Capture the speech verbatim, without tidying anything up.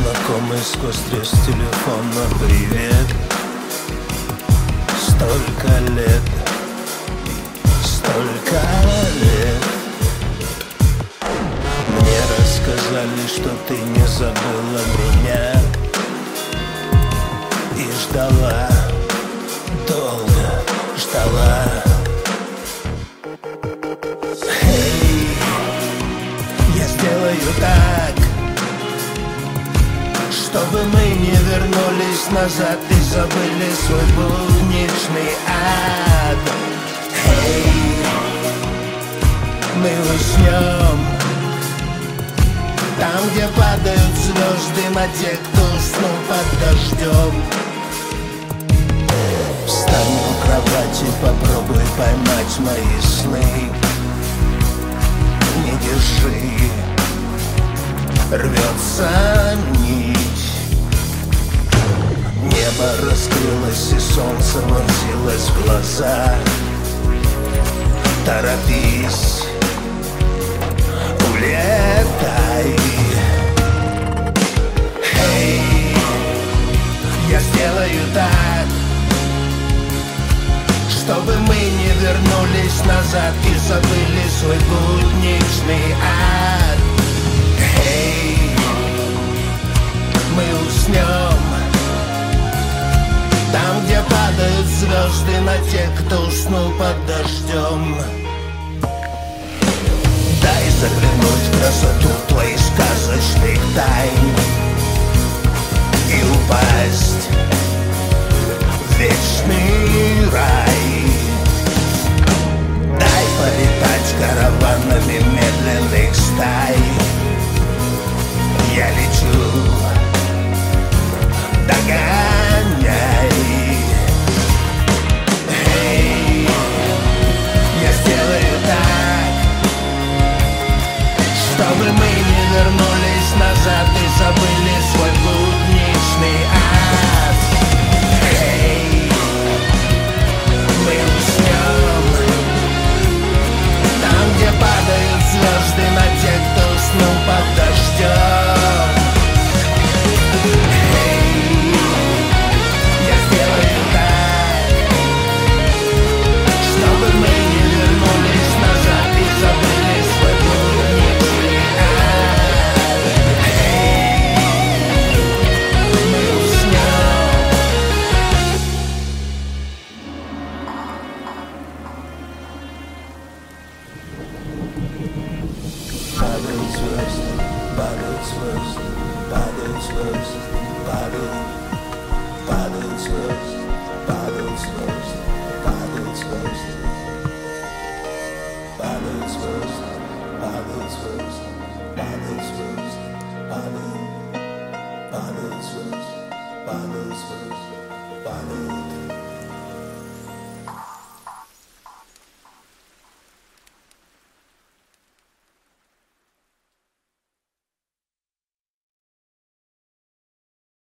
знакомый сквозь треск телефона. Привет. Столько лет, столько лет. Мне рассказали, что ты не забыла меня и ждала, долго ждала. Эй, я сделаю так, чтобы мы не вернулись назад и забыли свой будничный ад. Эй, мы уснем там, где падают звезды на тех, кто уснул под дождем. Встань у кровати, попробуй поймать мои сны. Не держи, рвется нить. Небо раскрылось и солнце вонзилось в глаза. Торопись, улетай. Эй, я сделаю так, чтобы мы не вернулись назад и забыли свой будничный ад. Эй, мы уснем там, где падают звезды на тех, кто уснул под дождем. Дай заглянуть в красоту твоих сказочных тайн и упасть в вечный рай. Дай полетать караванами медленных стай. Я лечу, догоняй. Эй, я сделаю так, чтобы мы не вернулись назад и забыли свой будничный ад. Эй, мы уснем там, где падают звезды на тех, кто уснул под дождем. Эй, я сделаю так, чтобы мы не вернулись назад и забыли свой будничный ад. Эй, мы уснем. Падают звезды, падают звезды, падают звезды, падают, падают звезды, падают звезды, падают звезды, падают звезды, падают звезды, падают звезды, падают, падают звезды, падают звезды, падают.